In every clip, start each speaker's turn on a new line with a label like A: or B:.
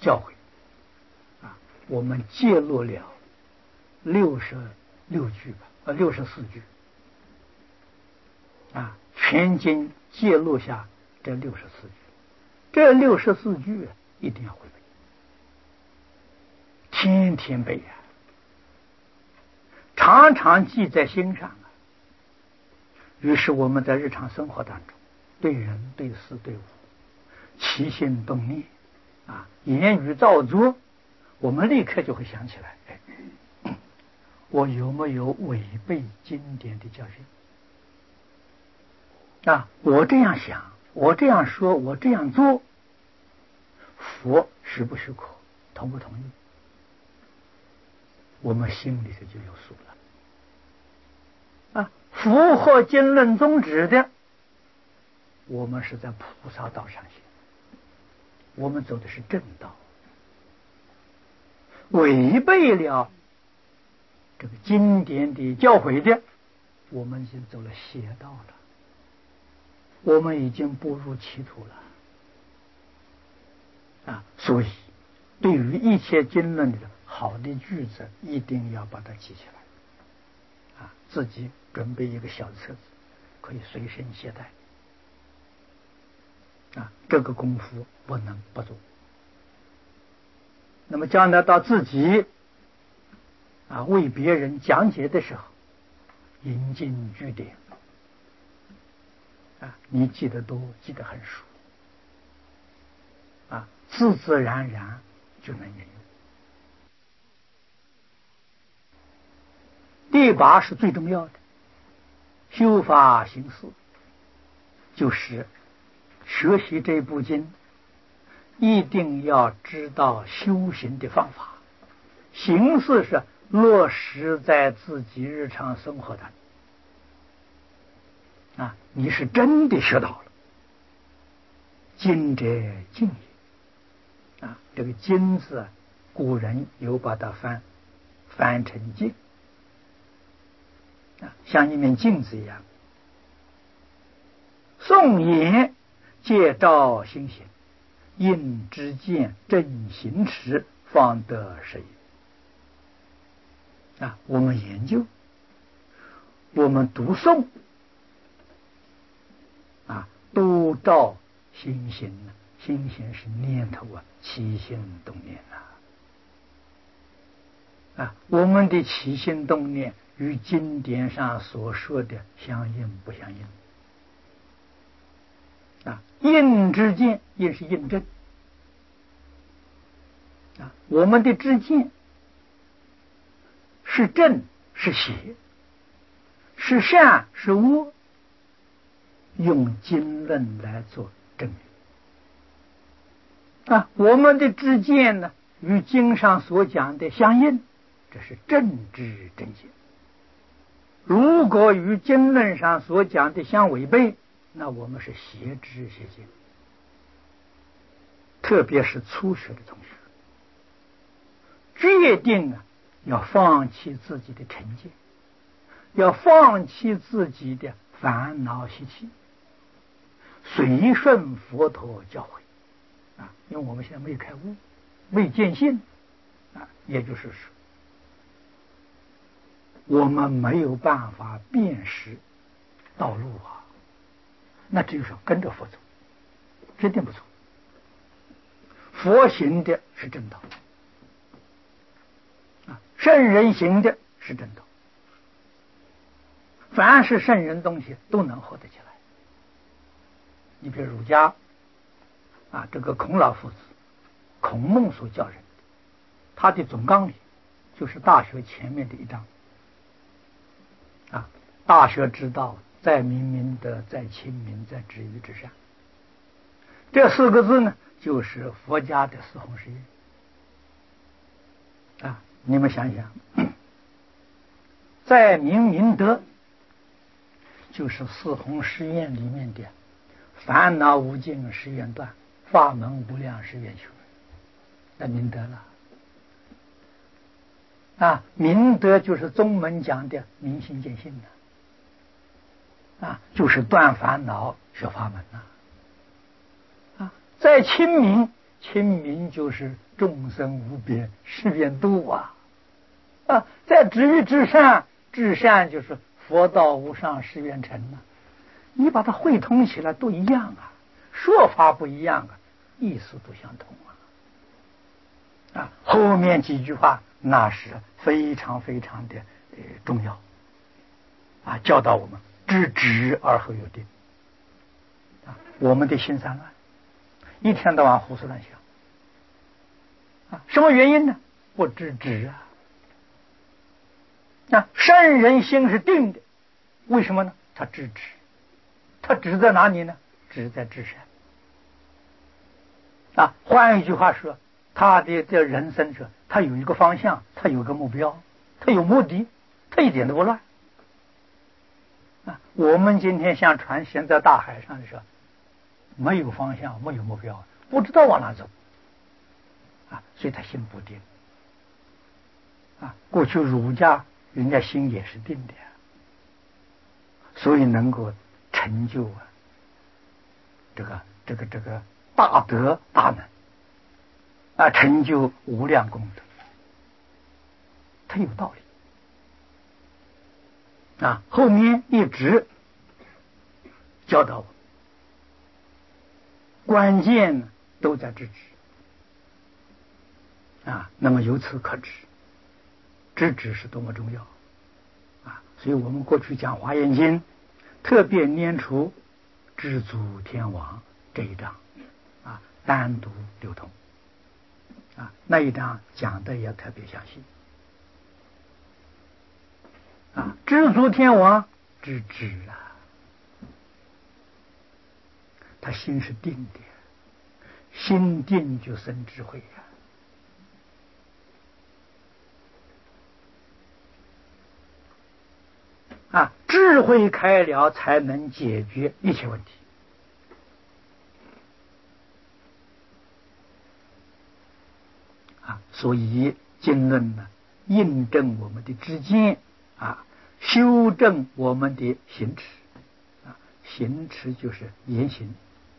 A: 教诲我们揭露了66句吧，64句全经揭露下这64句，这64句一定要会背，天天背常常记在心上于是我们在日常生活当中，对人对事对物起心动念言语造作，我们立刻就会想起来，我有没有违背经典的教训我这样想，我这样说，我这样做，佛许不许可，同不同意，我们心里头就有数了符合经论宗旨的，我们是在菩萨道上行，我们走的是正道，违背了这个经典的教诲的，我们已经走了邪道了，我们已经步入歧途了所以对于一切经论的好的句子，一定要把它记起来自己准备一个小册子，可以随身携带这个功夫不能不做。那么将来到自己为别人讲解的时候，引经据典你记得多，记得很熟自自然然就能应用。第8是最重要的，修法行事，就是学习这部经一定要知道修行的方法，行事是落实在自己日常生活当中你是真的学到了。经者静也这个经字古人有把它翻成镜像一面镜子一样，宋言借照心行，应知见正行持，方得实也我们研究，我们读诵都照心行心行是念头起心动念我们的起心动念与经典上所说的相应不相应印知见，印是印证我们的知见是正是邪，是善是恶，用经论来做证明我们的知见呢与经上所讲的相应，这是正知正见。如果与经论上所讲的相违背，那我们是邪知邪见。特别是初学的同学，决定要放弃自己的成见，要放弃自己的烦恼习气，随顺佛陀教诲因为我们现在没有开悟，未见性也就是说我们没有办法辨识道路那只有说跟着佛走，决定不错。佛行的是正道圣人行的是正道，凡是圣人东西都能活得起来。你比如儒家这个孔老夫子，孔孟所教人的，他的总纲领就是大学前面的一章大学之道，在明明德，在亲民，在止于至善。这4个字呢，就是佛家的四弘誓愿你们想想，在明德就是四弘誓愿里面的烦恼无尽誓愿断，法门无量誓愿修，那明德了明德就是宗门讲的明心见性就是断烦恼学法门在亲民清明就是众生无边誓愿度啊！在止于至善，至善就是佛道无上誓愿成啊！你把它汇通起来都一样啊，说法不一样啊，意思都相同啊！后面几句话那是非常非常的重要啊，教导我们知止而后有定啊！我们的心散乱，一天到晚胡思乱想啊，什么原因呢？不知止啊！圣人心是定的，为什么呢？他知止，他止在哪里呢？止在至善啊！换一句话说，他的这人生是，他有一个方向，他有个目标，他有目的，他一点都不乱啊！我们今天像船行在大海上的时候，没有方向，没有目标，不知道往哪走啊，所以他心不定啊。过去儒家人家心也是定的，所以能够成就这个大德大能啊，成就无量功德，它有道理啊。后面一直教导我，关键都在知止啊。那么由此可知，知止是多么重要啊！所以我们过去讲《华严经》，特别拈出知足天王这一章啊，单独流通啊，那一章讲的也特别详细啊。知足天王知止啊，他心是定的，心定就生智慧啊，智慧开了才能解决一切问题啊。所以经论呢，印证我们的知见啊，修正我们的行持啊，行持就是言行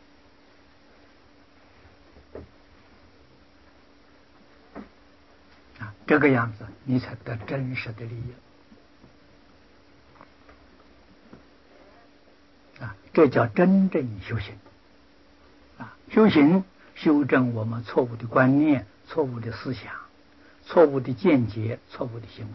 A: 啊，这个样子你才得真实的利益啊，这叫真正修行啊。修行修正我们错误的观念、错误的思想、错误的见解、错误的行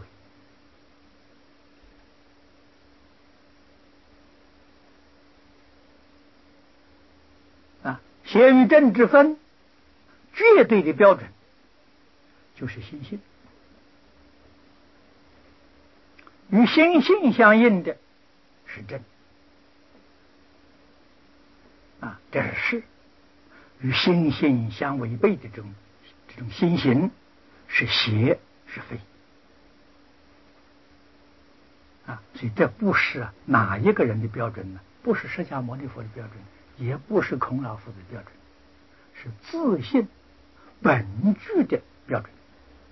A: 为啊。邪与正之分，绝对的标准就是心性，与心性相应的是正啊，这是是；与心性相违背的这种心行是邪，是非啊。所以这不是哪一个人的标准呢？不是释迦牟尼佛的标准，也不是孔老夫子的标准，是自性本具的标准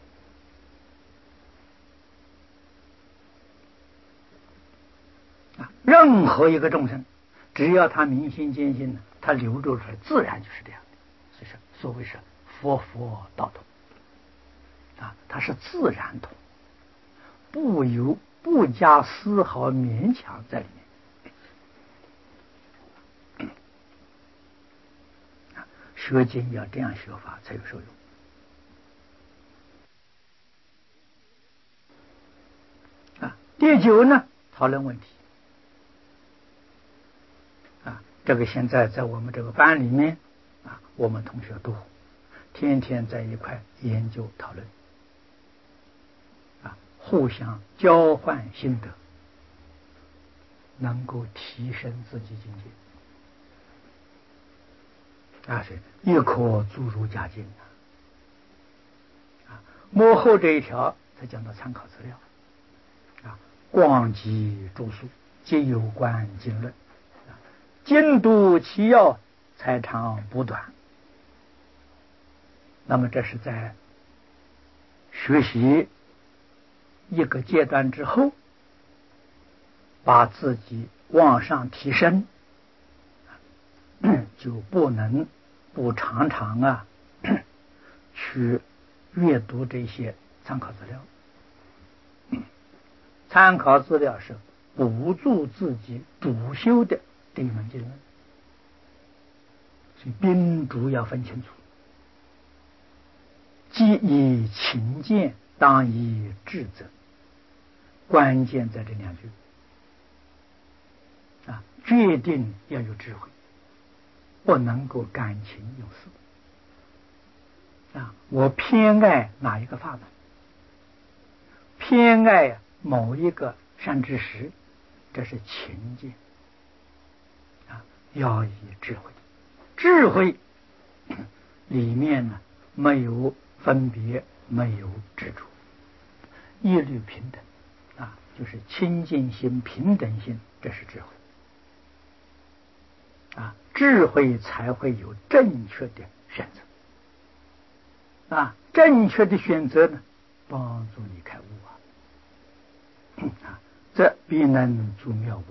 A: 啊。任何一个众生，只要他明心见性呢，他流露出来自然就是这样的。所以说，所谓是佛道同啊，它是自然同，不加丝毫勉强在里面。学经要这样学法才有受用啊。第九呢，讨论问题啊，这个现在在我们这个班里面啊，我们同学多，天天在一块研究讨论啊，互相交换心得，能够提升自己境界啊，是一颗注入家境啊。幕后这一条才讲到参考资料啊，广集著述皆有关经论啊，精读其要，才长补短。那么这是在学习一个阶段之后，把自己往上提升，就不能不常常去阅读这些参考资料。参考资料是补助自己主修的这一门经论，所以宾主要分清楚。既以勤俭，当以智则。关键在这两句啊，决定要有智慧，不能够感情用事啊。我偏爱哪一个法门，偏爱某一个善知识，这是勤俭啊，要以智慧。智慧里面呢，没有分别，没有执着，一律平等啊，就是清净心、平等心，这是智慧啊。智慧才会有正确的选择啊，正确的选择呢，帮助你开悟啊，这必能诸妙为。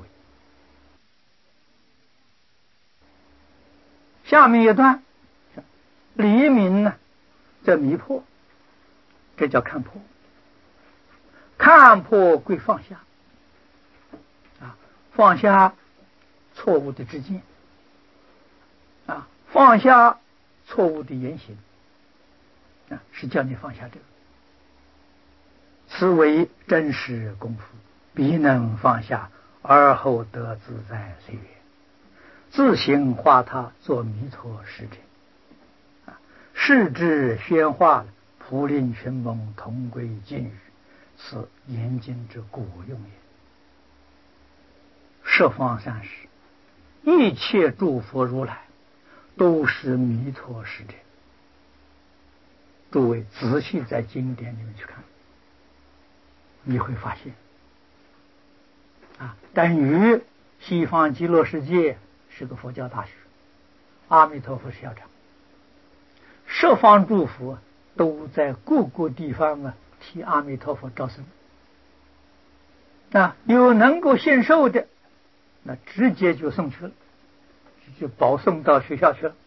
A: 下面一段，黎明呢，这迷破，这叫看破。看破归放下啊，放下错误的知见啊，放下错误的言行啊，是叫你放下这个。此为真实功夫，必能放下，而后得自在随缘，自行化他作弥陀使者啊，视之宣化，普令群蒙同归尽语，此严经之果用也。十方三世一切诸佛如来都是弥陀使者。诸位仔细在经典里面去看，你会发现啊，等于西方极乐世界是个佛教大学，阿弥陀佛是校长，十方诸佛都在各个地方啊替阿弥陀佛招生啊，有能够信受的，那直接就送去了，就保送到学校去了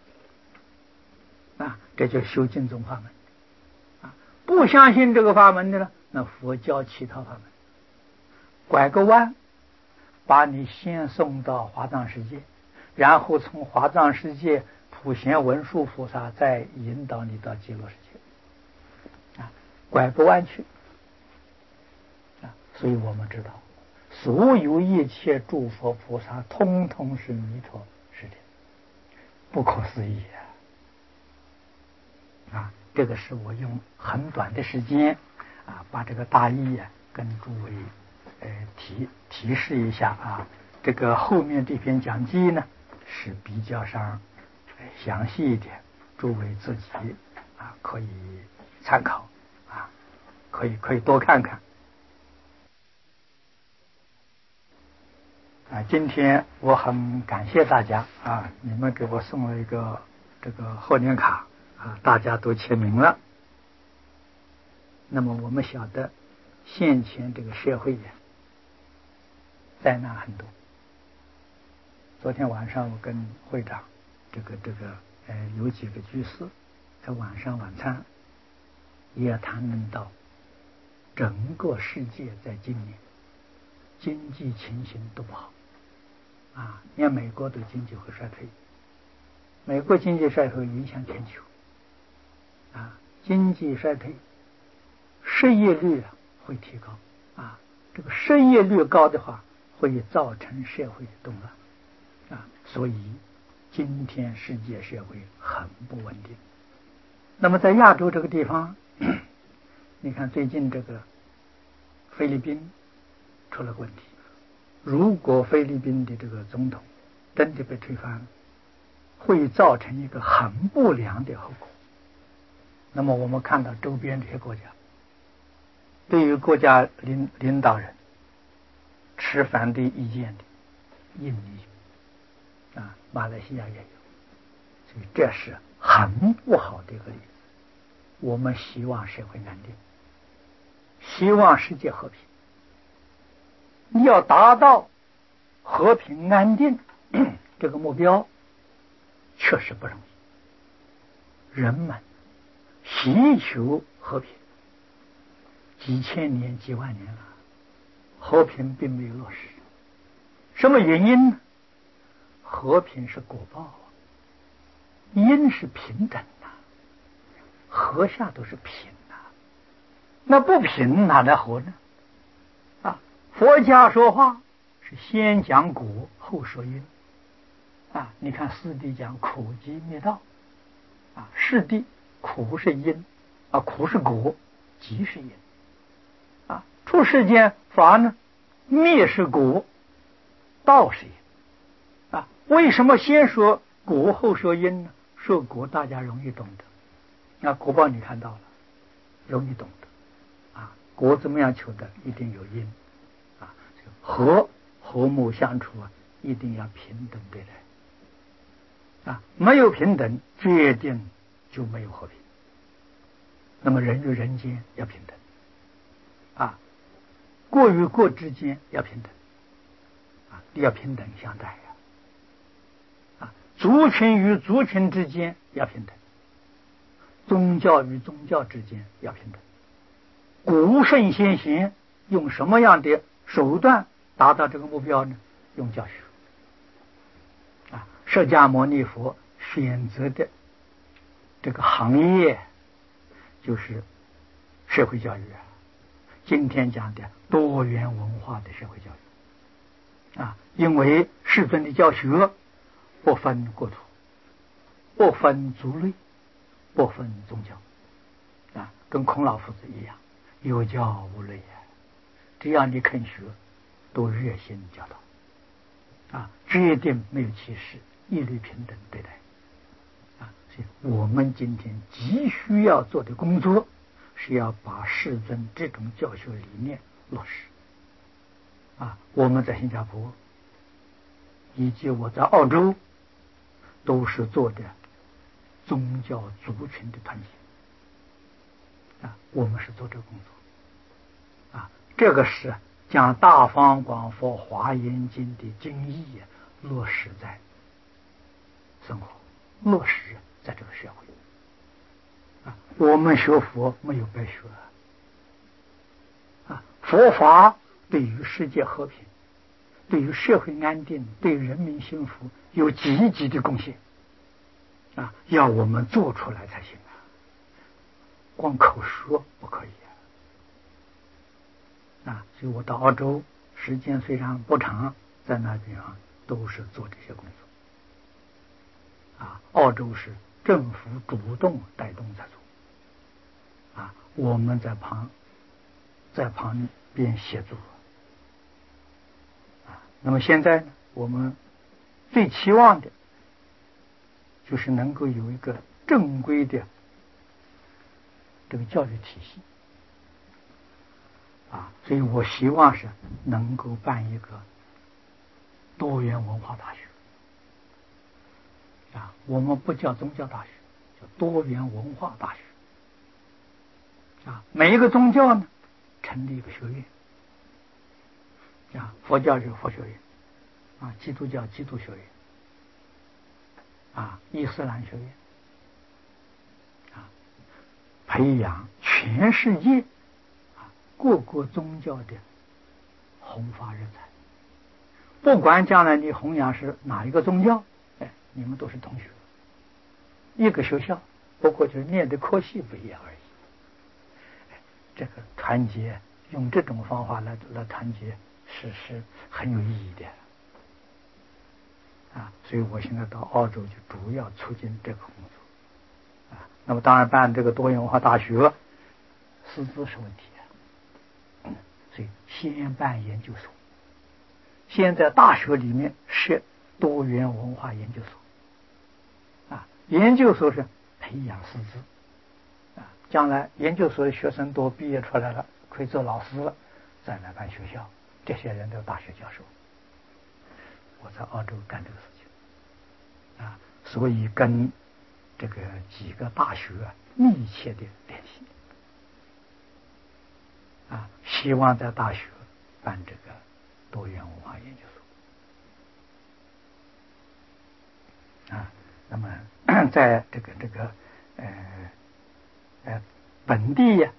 A: 啊，这就修净宗法门啊。不相信这个法门的呢，那佛教其他法门，拐个弯，把你先送到华藏世界，然后从华藏世界普贤文殊菩萨再引导你到极乐世界啊，拐个弯去啊。所以我们知道，所有一切诸佛菩萨通通是弥陀使者，不可思议啊！这个是我用很短的时间啊，把这个大意跟诸位提示一下啊。这个后面这篇讲记呢是比较上详细一点，诸位自己啊可以参考啊，可以多看看啊。今天我很感谢大家啊，你们给我送了一个这个贺年卡啊，大家都签名了。那么我们晓得现前这个社会灾难很多。昨天晚上我跟会长有几个居士在晚上晚餐也谈论到整个世界在今年经济情形都不好啊，连美国都经济会衰退，美国经济衰退影响全球啊，经济衰退，失业率会提高啊，这个失业率高的话会造成社会的动乱啊，所以今天世界社会很不稳定。那么在亚洲这个地方，你看最近这个菲律宾出了问题，如果菲律宾的这个总统真的被推翻了，会造成一个很不良的后果。那么我们看到周边这些国家，对于国家领导人持反对意见的，印尼啊，马来西亚也有，所以这是很不好的一个例子。我们希望社会安定，希望世界和平。你要达到和平安定这个目标，确实不容易。人们希求和平，几千年、几万年了，和平并没有落实。什么原因呢？和平是果报，因是平等呐，和下都是平呐，那不平哪来和呢？啊，佛家说话是先讲果后说因啊。你看四谛讲苦集灭道啊，是谛苦是因啊，苦是果，集是因啊。出世间法呢，灭是果，道是因啊。为什么先说果后说因呢？说果大家容易懂得，那果报你看到了，容易懂得啊。果怎么样求得？一定有因啊。和睦相处啊，一定要平等对待啊。没有平等，决定就没有和平。那么人与人间要平等啊，国与国之间要平等啊，要平等相待啊。族群与族群之间要平等，宗教与宗教之间要平等。古圣先贤用什么样的手段达到这个目标呢？用教学啊。释迦牟尼佛选择的这个行业就是社会教育啊，今天讲的多元文化的社会教育啊。因为世尊的教学不分国土，不分族类，不分宗教啊，跟孔老夫子一样，有教无类啊。只要你肯学，都热心教导啊，决定没有歧视，一律平等对待啊。所以我们今天急需要做的工作是要把世尊这种教学理念落实啊。我们在新加坡以及我在澳洲都是做的宗教族群的团结啊，我们是做这个工作啊。这个是将大方广佛华严经的经义落实在生活，落实在这个社会啊。我们学佛没有白学啊，佛法对于世界和平，对于社会安定，对人民幸福有积极的贡献啊，要我们做出来才行啊，光口说不可以啊。所以我到澳洲时间虽然不长，在那地方都是做这些工作啊。澳洲是政府主动带动在做啊，我们在旁边协助啊。那么现在呢，我们最期望的就是能够有一个正规的这个教育体系啊，所以我希望是能够办一个多元文化大学啊。我们不叫宗教大学，叫多元文化大学啊。每一个宗教呢，成立一个学院啊，佛教有佛学院啊，基督教基督学院啊，伊斯兰学院啊，培养全世界啊各个宗教的弘法人才。不管将来你弘扬是哪一个宗教，哎，你们都是同学，一个学校，不过就是念的科系不一样而已。这个团结，用这种方法来团结，是很有意义的啊。所以我现在到澳洲就主要促进这个工作啊。那么当然办这个多元文化大学，师资是问题啊，所以先办研究所。现在大学里面设多元文化研究所啊，研究所是培养师资啊，将来研究所的学生多，毕业出来了可以做老师了，再来办学校，这些人都是大学教授。我在澳洲干这个事情啊，所以跟这个几个大学密切的联系啊，希望在大学办这个多元文化研究所啊。那么在这个本地呀，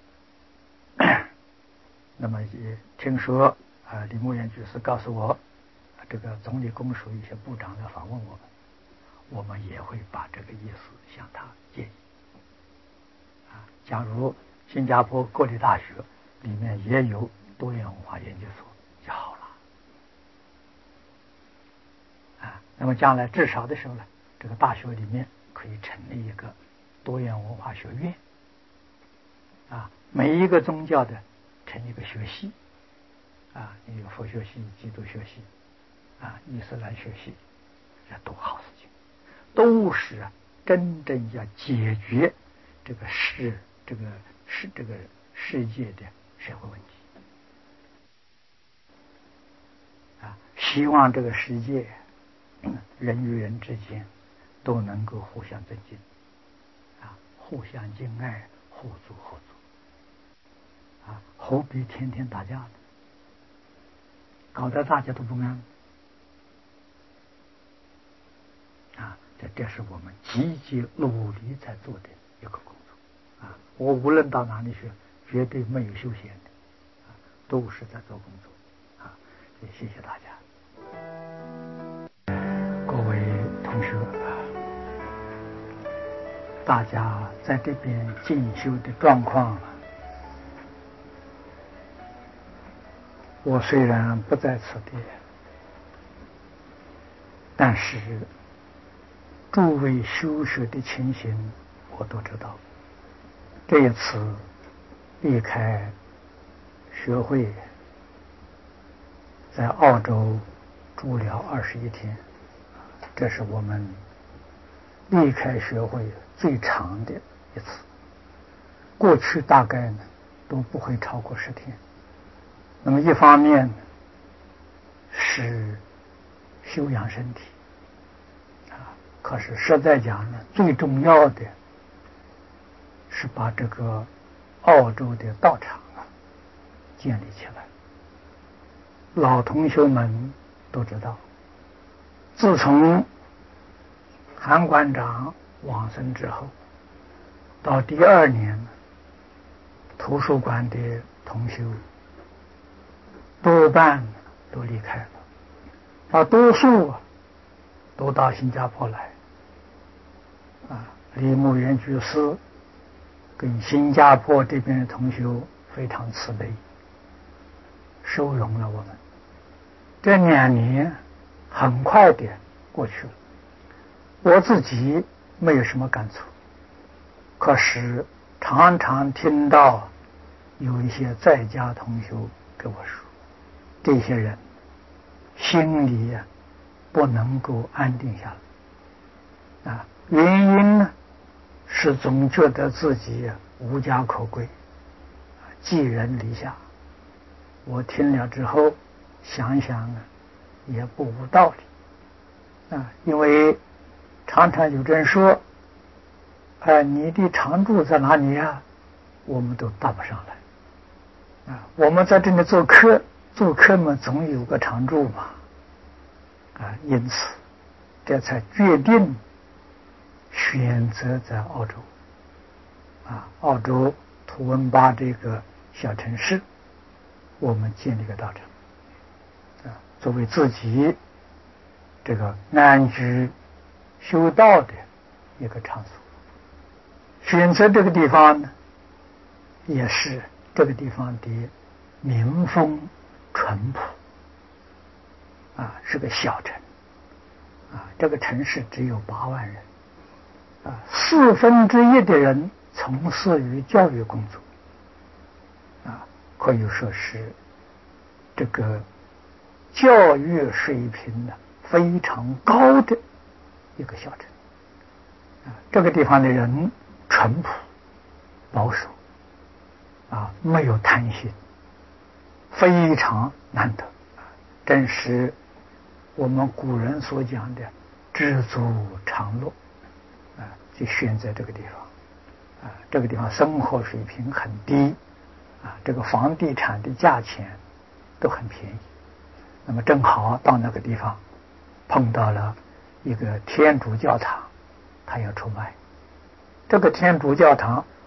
A: 那么也听说李牧原居士告诉我，这个总理公署一些部长来访问我们，我们也会把这个意思向他建议。假如新加坡国立大学里面也有多元文化研究所就好了。那么将来至少的时候呢，这个大学里面可以成立一个多元文化学院。每一个宗教的成一个学系。你有佛学系、基督学系，伊斯兰学系，这都好事情，都是真正要解决这个世界的社会问题。希望这个世界人与人之间都能够互相尊敬，互相敬爱，互助合作。何必天天打架呢？搞得大家都不安。这是我们积极努力在做的一个工作。我无论到哪里去，绝对没有休闲的，都是在做工作。也谢谢大家。各位同学，大家在这边进修的状况，我虽然不在此地，但是诸位修学的情形我都知道。这一次离开学会，在澳洲住了21天，这是我们离开学会最长的一次。过去大概呢都不会超过10天。那么一方面是修养身体，可是实在讲呢，最重要的是把这个澳洲的道场建立起来。老同学们都知道，自从韩馆长往生之后，到第2年，图书馆的同修多半都离开了，多数都到新加坡来。李牧原居士跟新加坡这边的同修非常慈悲，收容了我们。这2年很快的过去了，我自己没有什么感触，可是常常听到有一些在家同修跟我说，这些人心里不能够安定下来。原因呢是总觉得自己无家可归，寄人篱下。我听了之后想想也不无道理。因为常常有人说，你的常住在哪里呀？我们都答不上来。我们在这里做客嘛，总有个常住嘛。因此这才决定选择在澳洲。澳洲图文巴这个小城市，我们建立个道场，作为自己这个安居修道的一个场所。选择这个地方呢，也是这个地方的民风淳朴。是个小城。这个城市只有8万人。1/4的人从事于教育工作。可以说是这个教育水平非常高的一个小城。这个地方的人淳朴保守，没有贪心，非常难得。正是我们古人所讲的知足常乐。就选择这个地方。这个地方生活水平很低，这个房地产的价钱都很便宜。那么正好到那个地方碰到了一个天主教堂，它要出卖。这个天主教堂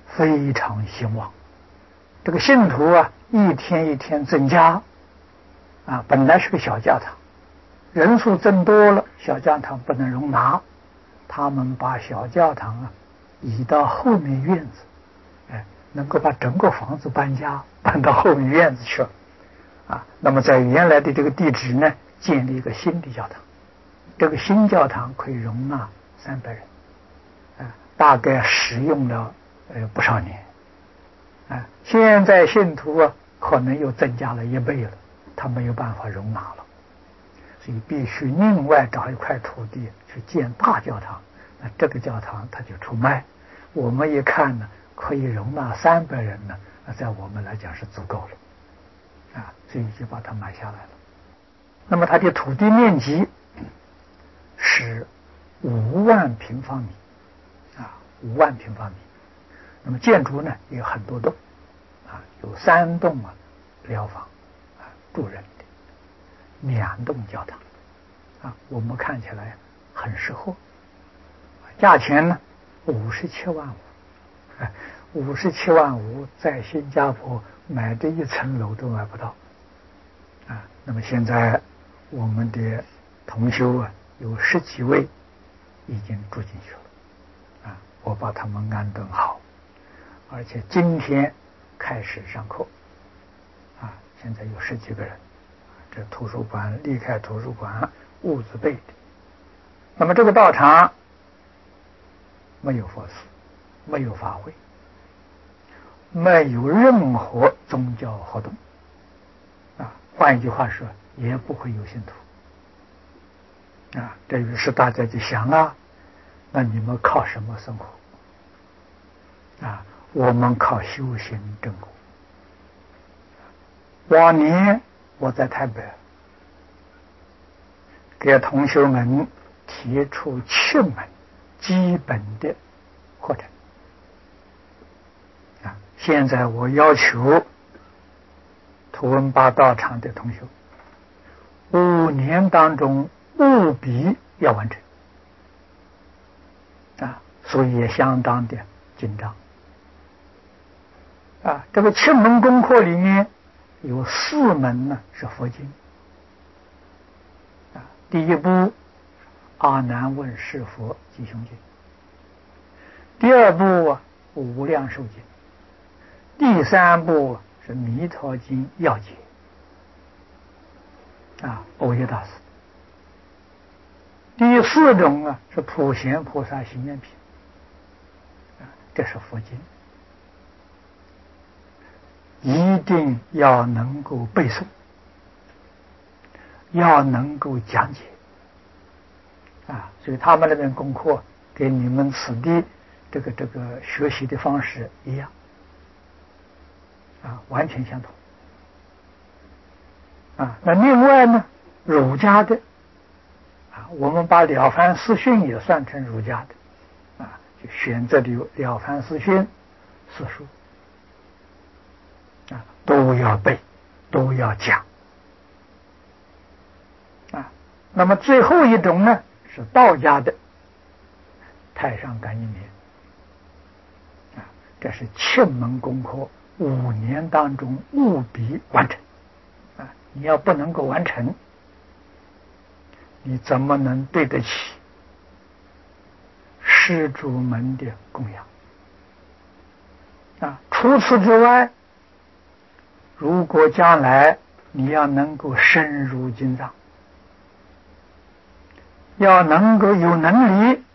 A: 非常兴旺。这个信徒啊，一天一天增加啊，本来是个小教堂，人数增多了，小教堂不能容纳，他们把小教堂啊移到后面院子，能够把整个房子搬家搬到后面院子去了啊。那么在原来的这个地址呢，建立一个新的教堂，这个新教堂可以容纳300人啊，大概使用了不少年啊。现在信徒啊可能又增加了1倍了，他没有办法容纳了，所以必须另外找一块土地去建大教堂。那这个教堂它就出卖，我们一看呢，可以容纳300人呢，在我们来讲是足够了啊，所以就把它买下来了。那么它的土地面积是5万平方米啊，5万平方米。那么建筑呢也有很多栋啊，有3栋啊疗房啊住人的，2栋教堂啊，我们看起来很适合。价钱呢57万5，57万5在新加坡买这1层楼都买不到啊。那么现在我们的同修啊有10几位已经住进去了啊，我把他们安顿好，而且今天开始上课啊，现在有10几个人，这图书馆离开图书馆物资备的。那么这个道场没有佛寺，没有法会，没有任何宗教活动啊，换一句话说，也不会有信徒啊。这于是大家就想了，那你们靠什么生活啊？我们靠修行正果。往年我在台北给同学们提出7门基本的课程啊，现在我要求图文巴道场的同学5年当中务必要完成啊，所以也相当的紧张啊。这个7门功课里面有4门呢是佛经啊，第一部阿难问是佛吉凶经，第2部无量寿经，第3部是弥陀经要解啊，欧耶大师，第4种是普贤菩萨行愿品啊，这是佛经，一定要能够背诵，要能够讲解啊，所以他们那边功课跟你们此地这个学习的方式一样啊，完全相同啊。那另外呢，儒家的啊，我们把了凡四训也算成儒家的啊，就选择了凡四训4书啊，都要背，都要讲啊。那么最后一种呢是道家的太上感应篇啊，这是7门功课5年当中务必完成啊！你要不能够完成，你怎么能对得起施主们的供养啊？除此之外，如果将来你要能够深入经藏，要能够有能力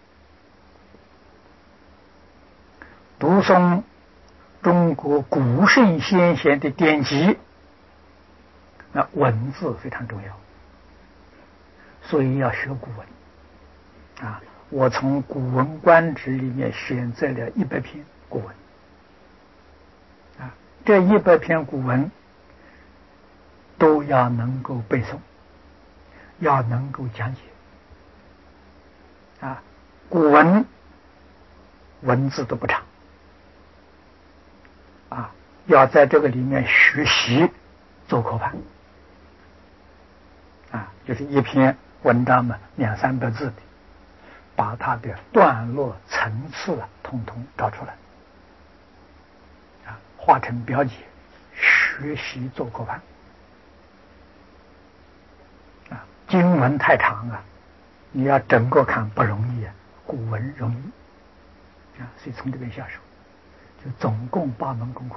A: 读诵中国古圣先贤的典籍，那文字非常重要，所以要学古文啊。我从《古文观止》里面选择了100篇古文啊，这100篇古文都要能够背诵，要能够讲解啊。古文文字都不长啊，要在这个里面学习做口盘啊，就是一篇文章嘛，200-300字的，把它的段落层次统统找出来化成表姐，学习做课班。经文太长啊，你要整个看不容易啊，古文容易啊，所以从这边下手，就总共8门功课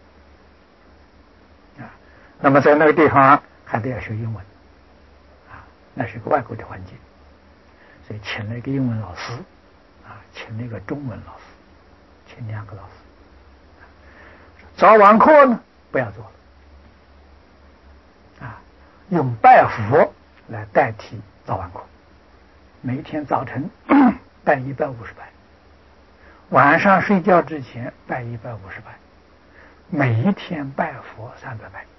A: 啊。那么在那个地方还得要学英文啊，那是个外国的环境，所以请了一个英文老师啊，请了一个中文老师，请2个老师。早晚课呢不要做了啊，用拜佛来代替早晚课，每天早晨拜150拜，晚上睡觉之前拜150拜，每一天拜佛300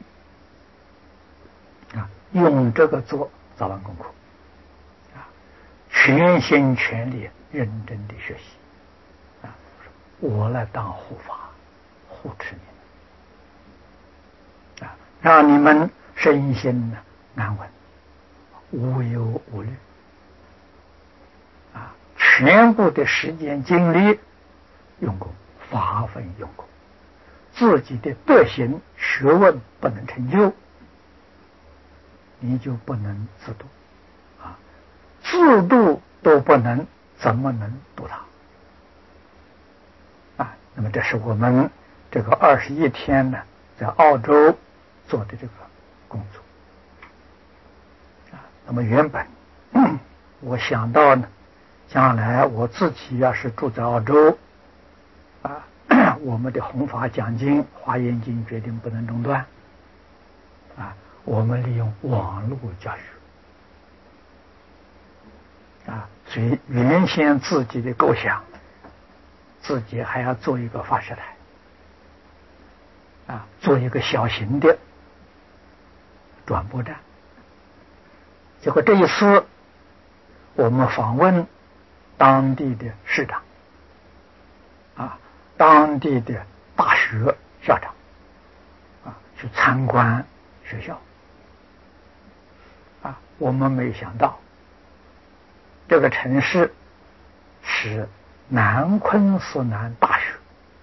A: 拜啊，用这个做早晚功课啊，全心全力认真的学习啊，我来当护法护持你们啊，让你们身心安稳，无忧无虑啊，全部的时间精力用功，发奋用功，自己的德行学问不能成就，你就不能自度啊，自度都不能，怎么能度他啊？那么这是我们这个21天呢，在澳洲做的这个工作啊。那么原本我想到呢，将来我自己要是住在澳洲啊，我们的弘法讲经华严经决定不能中断啊，我们利用网络教学啊，所以原先自己的构想，自己还要做一个发射台啊，做一个小型的转播站。结果这一次我们访问当地的市长啊，当地的大学校长啊，去参观学校啊，我们没想到这个城市是南昆士兰大学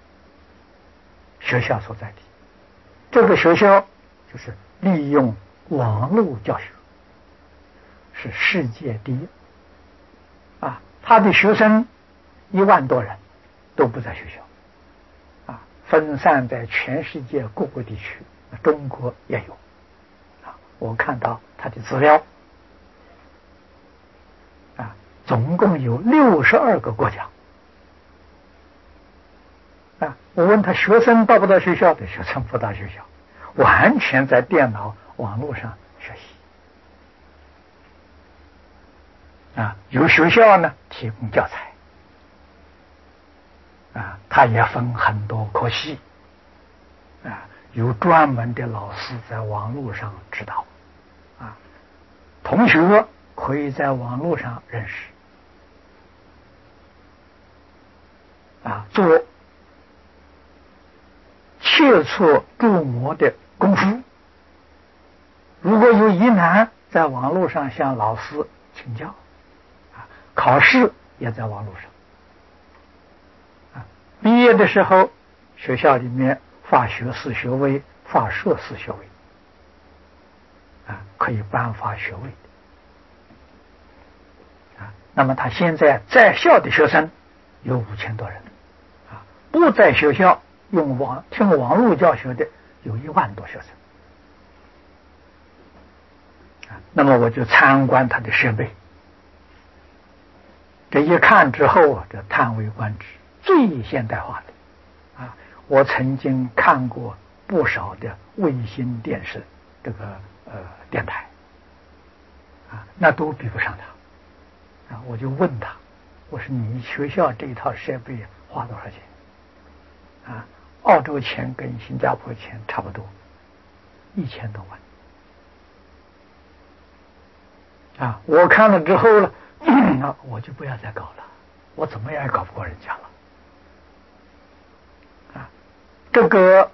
A: 学校所在地，这个学校就是利用网络教学，是世界第一啊！他的学生1万多人都不在学校啊，分散在全世界各个地区，中国也有啊。我看到他的资料啊，总共有62个国家啊。我问他学生到不到学校的，学生不到学校，完全在电脑网络上学习啊。有学校呢提供教材啊，他也分很多科系啊，有专门的老师在网络上指导啊，同学可以在网络上认识啊，做切磋注模的功夫。如果有疑难，在网络上向老师请教啊，考试也在网络上啊。毕业的时候，学校里面发学士学位、发硕士学位啊，可以颁发学位啊。那么他现在在校的学生有5000多人啊，不在学校听网络教学的有1万多学生啊。那么我就参观他的设备，这一看之后啊，这叹为观止，最现代化的啊！我曾经看过不少的卫星电视这个电台啊，那都比不上他啊。我就问他，我说你学校这一套设备花多少钱啊？澳洲钱跟新加坡钱差不多，1000多万啊！我看了之后呢，那我就不要再搞了，我怎么样也搞不过人家了啊！这个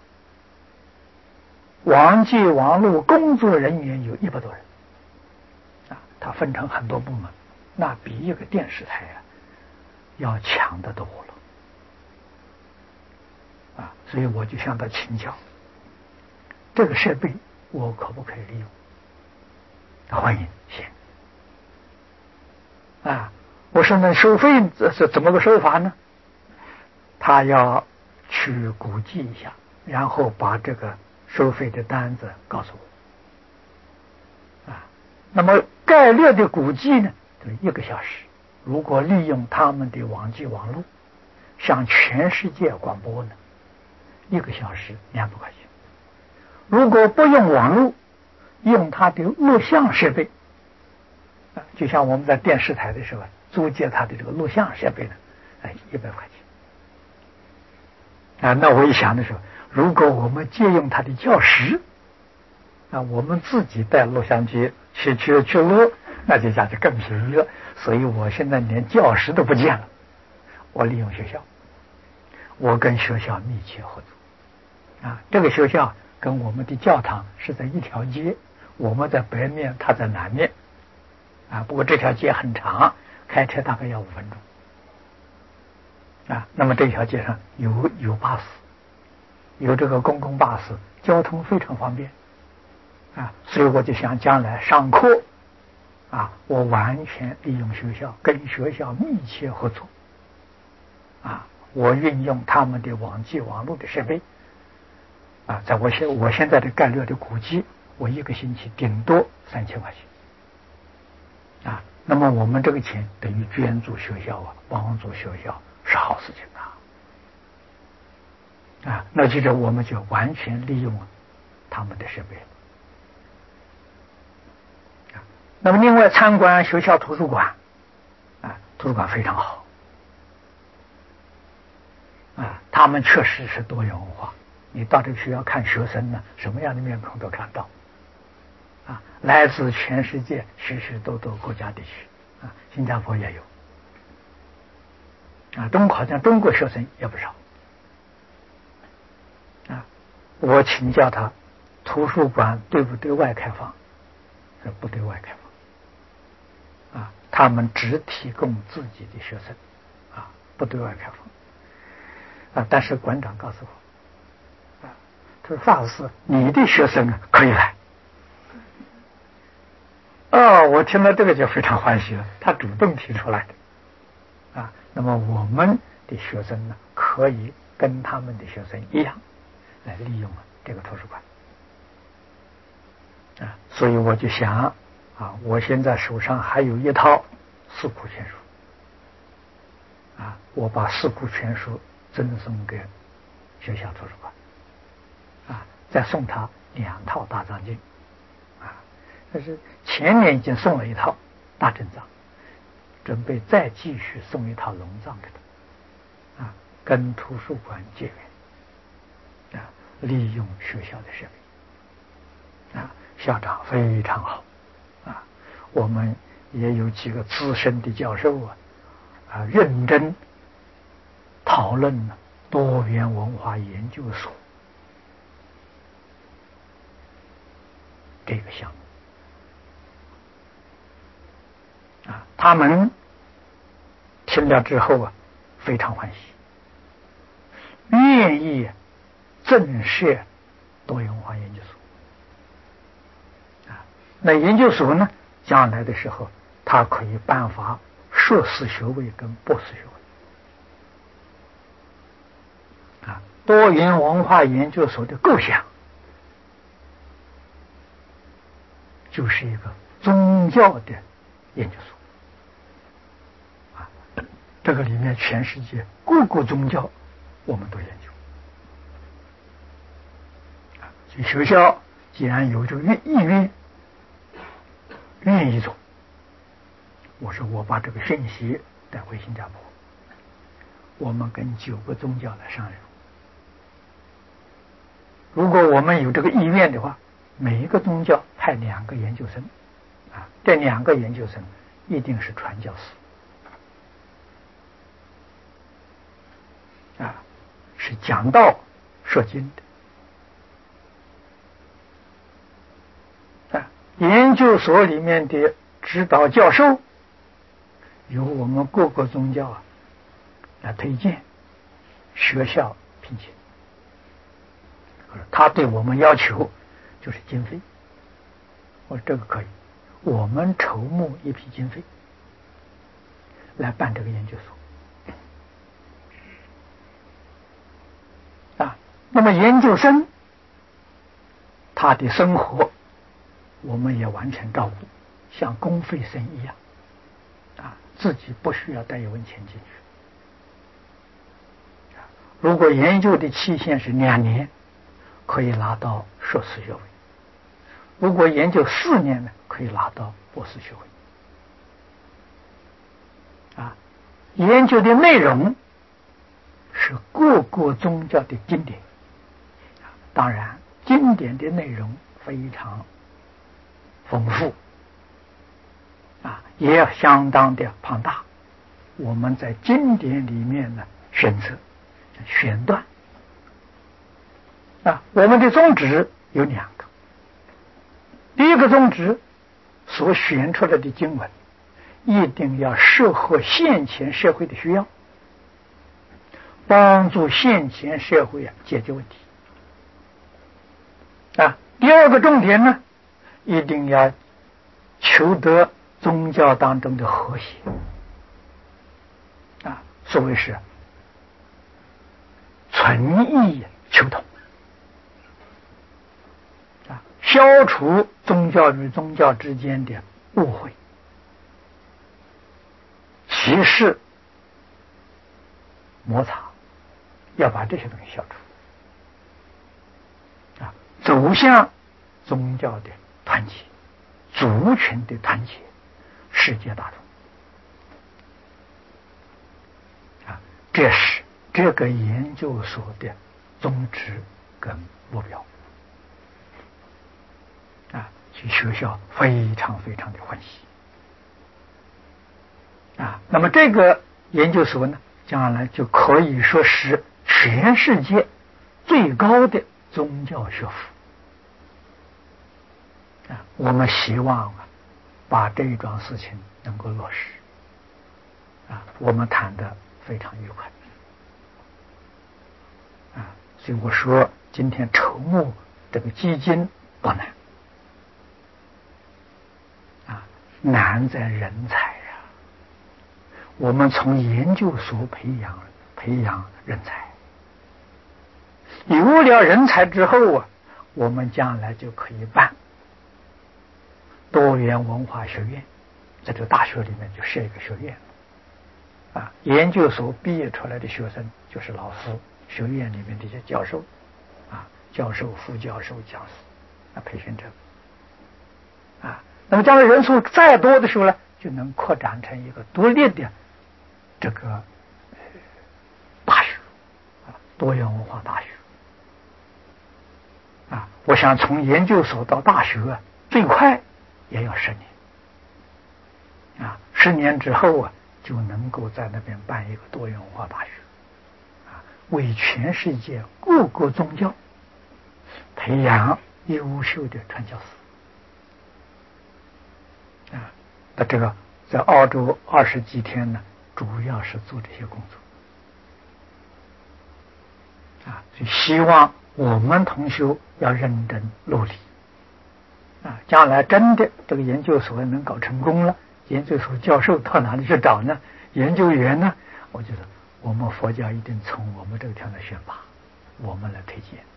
A: 网际网络工作人员有100多人啊，它分成很多部门，那比一个电视台要强得多了所以我就向他请教，这个设备我可不可以利用？欢迎，行。我说那收费是怎么个收法呢？他要去估计一下，然后把这个收费的单子告诉我。那么概略的估计呢，就1个小时。如果利用他们的网际网络向全世界广播呢，1个小时200块钱。如果不用网络，用他的录像设备，就像我们在电视台的时候租借他的这个录像设备呢，100块钱。那我一想的时候，如果我们借用他的教室，我们自己带录像机去录，那就价就更便宜了。所以我现在连教室都不见了，我利用学校，我跟学校密切合作。这个学校跟我们的教堂是在一条街，我们在北面，他在南面。不过这条街很长，开车大概要5分钟。那么这条街上有巴士，有这个公共巴士，交通非常方便。所以我就想将来上课，我完全利用学校，跟学校密切合作。我运用他们的网际网络的设备。在我现在的概略的估计，我1个星期顶多3000块钱。那么我们这个钱等于捐助学校帮助学校是好事情那接着我们就完全利用他们的设备。那么另外参观学校图书馆，图书馆非常好。他们确实是多元文化。你到这个学校看学生呢，什么样的面孔都看到。来自全世界许许多多国家地区，新加坡也有，好像中国学生也不少。我请教他，图书馆对不对外开放？是不对外开放。他们只提供自己的学生，不对外开放。但是馆长告诉我，他说法师，你的学生可以来。我听了这个就非常欢喜了，他主动提出来的。那么我们的学生呢，可以跟他们的学生一样来利用这个图书馆。所以我就想我现在手上还有一套四库全书，我把四库全书赠送给学校图书馆，再送他2套大藏经。但是前年已经送了一套大正藏，准备再继续送一套龙藏给他。跟图书馆结缘，利用学校的设备。校长非常好。我们也有几个资深的教授认真讨论多元文化研究所这个项目。他们听了之后非常欢喜，愿意增设多元文化研究所。那研究所呢，将来的时候他可以颁发硕士学位跟博士学位。多元文化研究所的构想就是一个宗教的研究所。这个里面全世界各个宗教我们都研究。所以学校既然有这个意愿愿意做，我说我把这个讯息带回新加坡，我们跟9个宗教来商量。如果我们有这个意愿的话，每一个宗教派2个研究生，这2个研究生一定是传教士。是讲道说经的。研究所里面的指导教授由我们各个宗教来推荐，学校聘请。 他对我们要求就是经费。我说这个可以，我们筹募一批经费来办这个研究所啊。那么研究生他的生活我们也完全照顾，像公费生一样啊，自己不需要带一文钱进去。如果研究的期限是2年，可以拿到硕士学位；如果研究4年呢，可以拿到博士学位。啊，研究的内容是各个宗教的经典，当然经典的内容非常丰富啊，也相当的庞大。我们在经典里面呢选段啊，我们的宗旨有2个。第一个宗旨，所选出来的经文一定要适合现前社会的需要，帮助现前社会解决问题啊。第二个重点呢，一定要求得宗教当中的和谐啊，所谓是存异求同啊，消除宗教与宗教之间的误会、歧视、摩擦，要把这些东西消除啊，走向宗教的团结、族群的团结、世界大同啊，这是这个研究所的宗旨跟目标啊，去学校非常非常的欢喜啊。那么这个研究所呢，将来就可以说是全世界最高的宗教学府啊。我们希望把这一桩事情能够落实啊，我们谈得非常愉快啊。所以我说今天筹募这个基金不难啊，难在人才啊。我们从研究所培养人才，有了人才之后啊，我们将来就可以办多元文化学院，在这个大学里面就设一个学院啊。研究所毕业出来的学生就是老师，学院里面这些教授啊，教授、副教授、讲师啊，培训者啊。那么将来人数再多的时候呢，就能扩展成一个独立的这个大学啊，多元文化大学啊。我想从研究所到大学啊，最快也要10年啊，10年之后啊，就能够在那边办一个多元文化大学啊，为全世界各个宗教培养优秀的传教士啊。那这个在澳洲20几天呢，主要是做这些工作啊。所以希望我们同学要认真努力啊，将来真的这个研究所能搞成功了，研究所教授到哪里去找呢？研究员呢？我觉得我们佛教一定从我们这个地方来选拔，我们来推荐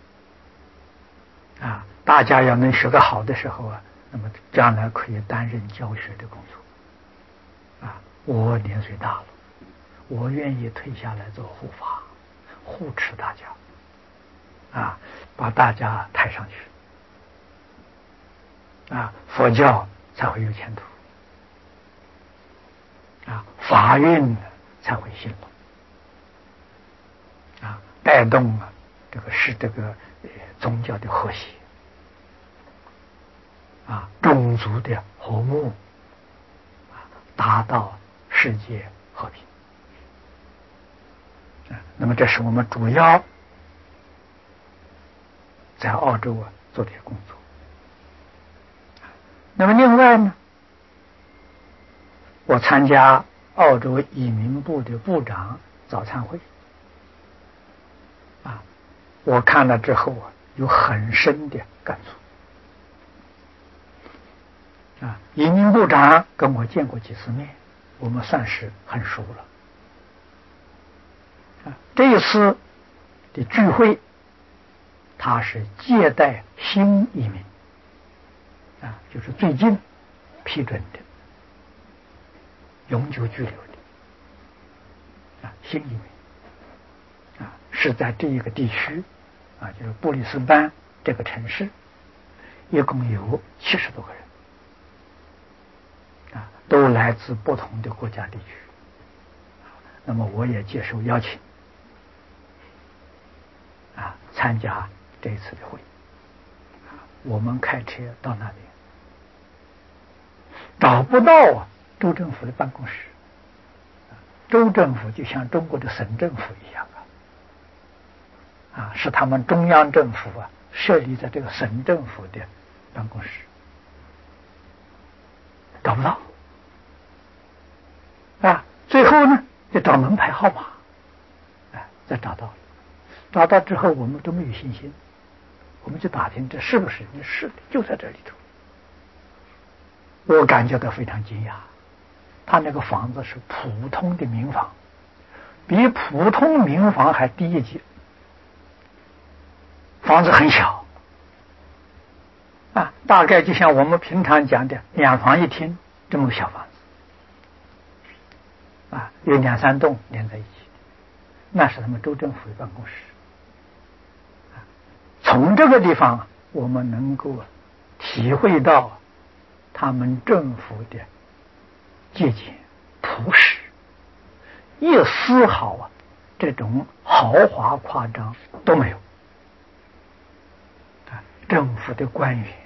A: 啊。大家要能学得好的时候啊，那么将来可以担任教学的工作啊。我年岁大了，我愿意退下来做护法，护持大家啊，把大家抬上去啊，佛教才会有前途啊，法运才会兴隆啊，带动这个宗教的和谐啊，种族的和睦啊，达到世界和平啊。那么这是我们主要在澳洲做的工作。那么另外呢，我参加澳洲移民部的部长早餐会啊，我看了之后有很深的感触。移民部长跟我见过几次面，我们算是很熟了。这一次的聚会，他是接待新移民，就是最近批准的永久居留的新移民，是在这一个地区就是布里斯班这个城市，一共有70多个人，都来自不同的国家地区。那么我也接受邀请参加这一次的会议。我们开车到那边，找不到州政府的办公室。州政府就像中国的省政府一样是他们中央政府设立在这个省政府的办公室，找不到最后呢就找门牌号码再找到了。找到之后我们都没有信心，我们就打听这是不是？是的，就在这里头。我感觉到非常惊讶，他那个房子是普通的民房，比普通民房还低一级，房子很小大概就像我们平常讲的2房1厅这么个小房子有2、3栋连在一起，那是他们州政府的办公室。从这个地方我们能够体会到他们政府的节俭朴实，一丝毫这种豪华夸张都没有。政府的官员